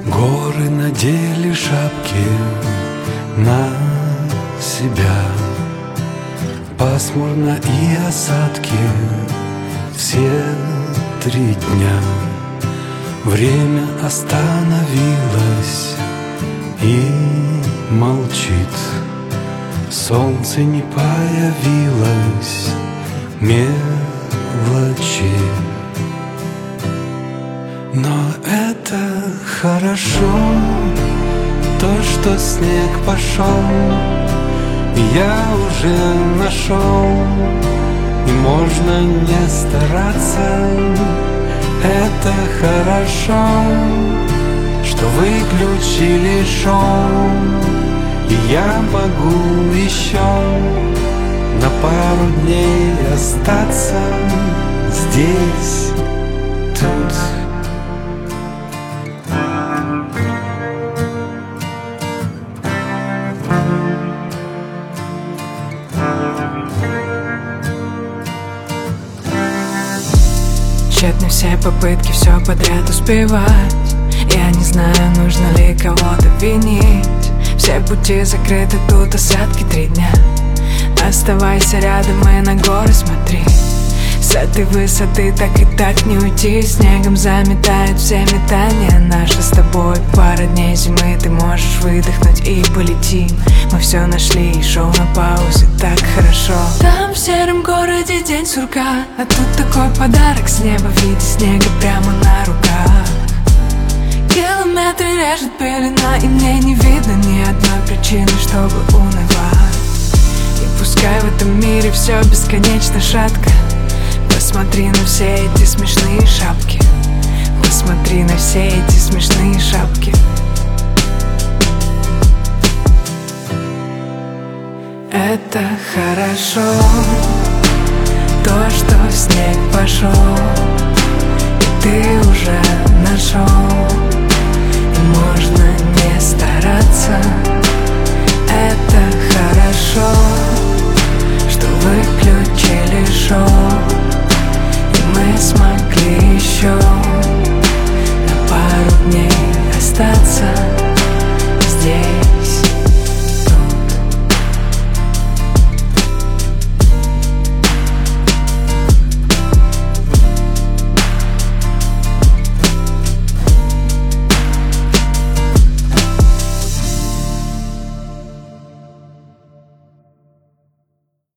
Горы надели шапки на себя, пасмурно и осадки все 3 дня. Время остановилось и молчит, солнце не появилось, мелочи. Но это хорошо, то, что снег пошел, я уже нашел, и можно не стараться. Это хорошо, что выключили шоу, и я могу еще на пару дней остаться здесь, тут. Тщетны все попытки все подряд успевать. Я не знаю, нужно ли кого-то винить. Все пути закрыты, тут осадки 3 дня. Оставайся рядом и на горы смотри. С этой высоты так и так не уйти. Снегом заметают все метания наши с тобой. Пара дней зимы, ты можешь выдохнуть и полетим. Мы все нашли, и шоу на паузе, так хорошо. Там в сером городе день сурка, а тут такой подарок с неба в виде снега прямо на руках. Километры режет пелена, и мне не видно ни одной причины, чтобы унывать. И пускай в этом мире все бесконечно шатко, посмотри на все эти смешные шапки. Посмотри на все эти смешные шапки. Это хорошо, то, что снег пошел, и ты уже нашел, и можно не стараться. Это хорошо, что выключили шоу, и мы смогли еще на пару дней остаться.